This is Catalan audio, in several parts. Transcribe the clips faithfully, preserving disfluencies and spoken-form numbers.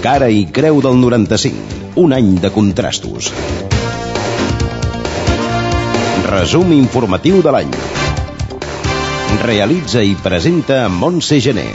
Cara i creu del noranta-cinc. Un any de contrastos. Resum informatiu de l'any. Realitza i presenta Montse Gené.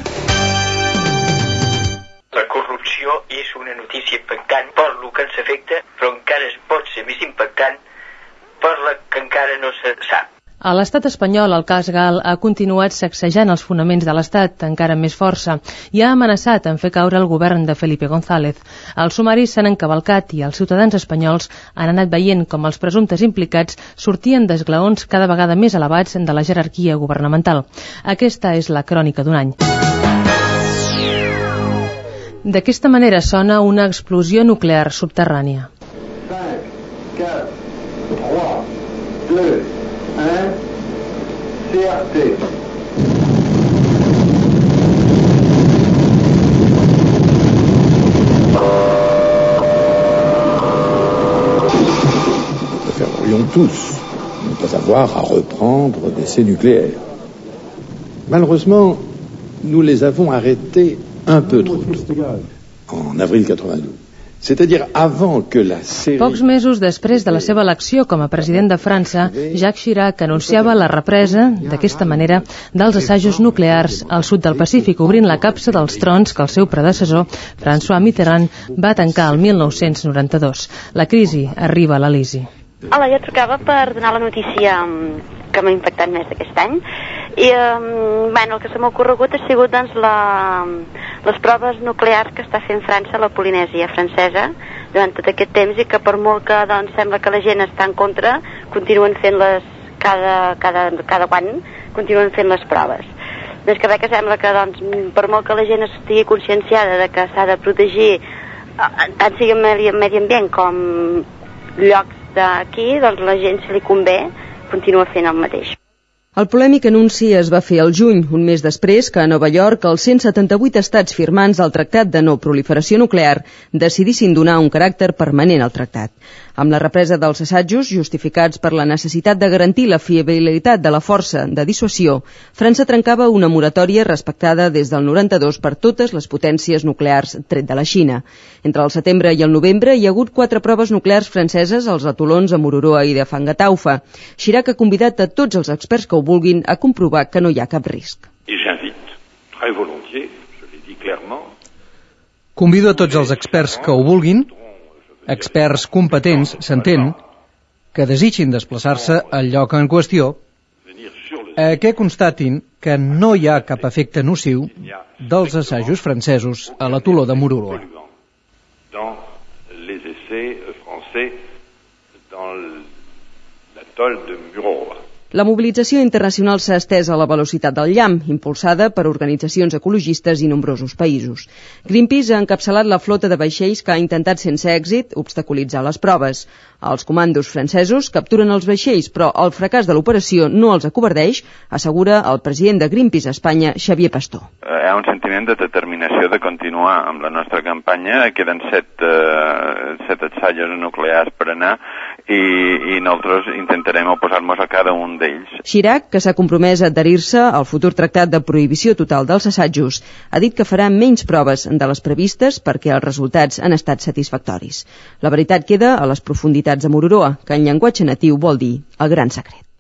La corrupció és una notícia impactant per lo que ens afecta, però encara es pot ser més impactant per la que encara no se sap. A l'estat espanyol, el cas Gal ha continuat sacsejant els fonaments de l'estat, encara amb més força, i ha amenaçat en fer caure el govern de Felipe González. Els sumaris s'han encavalcat i els ciutadans espanyols han anat veient com els presumptes implicats sortien d'esglaons cada vegada més elevats de la jerarquia governamental. Aquesta és la crònica d'un any. D'aquesta manera sona una explosió nuclear subterrània. cinc, quatre, tres, dos, un, C R T. Nous préférerions tous ne pas avoir à reprendre d'essais nucléaires. Malheureusement, nous les avons arrêtés un peu trop tôt, en avril quatre-vingt-douze. C'est-à-dire avant que la série... Pocs mesos després de la seva elecció com a president de França, Jacques Chirac anunciava la represa, d'aquesta manera, dels assajos nuclears al sud del Pacífic, obrint la capsa dels trons que el seu predecessor, François Mitterrand, va tancar el mil nou-cents noranta-dos. La crisi arriba a l'Elisi. Hola, jo trucava per donar la notícia que m'ha impactat més d'aquest any. I um, bueno, el que se m'ha ocorregut ha sigut doncs, la, les proves nuclears que està fent França a la Polinèsia francesa durant tot aquest temps, i que per molt que doncs, sembla que la gent està en contra, continuen fent les cada, cada, cada quan continuen fent les proves. Doncs que bé que sembla que doncs, per molt que la gent estigui conscienciada de que s'ha de protegir tant sigui el medi, medi ambient com llocs d'aquí, doncs la gent, si li convé, continua fent el mateix. El polèmic anunci es va fer al juny, un mes després que a Nova York els cent setanta-vuit estats firmants al Tractat de No Proliferació Nuclear decidissin donar un caràcter permanent al tractat. Amb la represa dels assajos, justificats per la necessitat de garantir la fiabilitat de la força de dissuasió, França trencava una moratòria respectada des del noranta-dos per totes les potències nuclears tret de la Xina. Entre el setembre i el novembre hi ha hagut quatre proves nuclears franceses als atolons de Mururoa i de Fangataufa. Chirac ha convidat a tots els experts que ho vulguin a comprovar que no hi ha cap risc. Convido a tots els experts que ho vulguin, experts competents, s'entén, que desitgin desplaçar-se al lloc en qüestió, a que constatin que no hi ha cap efecte nociu dels assajos francesos a l'atoló de Mururoa. La mobilització internacional s'ha estès a la velocitat del llamp, impulsada per organitzacions ecologistes i nombrosos països. Greenpeace ha encapçalat la flota de vaixells que ha intentat sense èxit obstaculitzar les proves. Els comandos francesos capturen els vaixells, però el fracàs de l'operació no els acovardeix, assegura el president de Greenpeace a Espanya, Xavier Pastor. Hi ha un sentiment de determinació de continuar amb la nostra campanya. Queden set, uh, set assajos nuclears per anar i, i nosaltres intentarem oposar-nos a cada un d'ells. Chirac, que s'ha compromès a adherir-se al futur tractat de prohibició total dels assajos, ha dit que farà menys proves de les previstes perquè els resultats han estat satisfactoris. La veritat queda a les profunditats de Mururoa, que en llenguatge natiu vol dir el gran secret.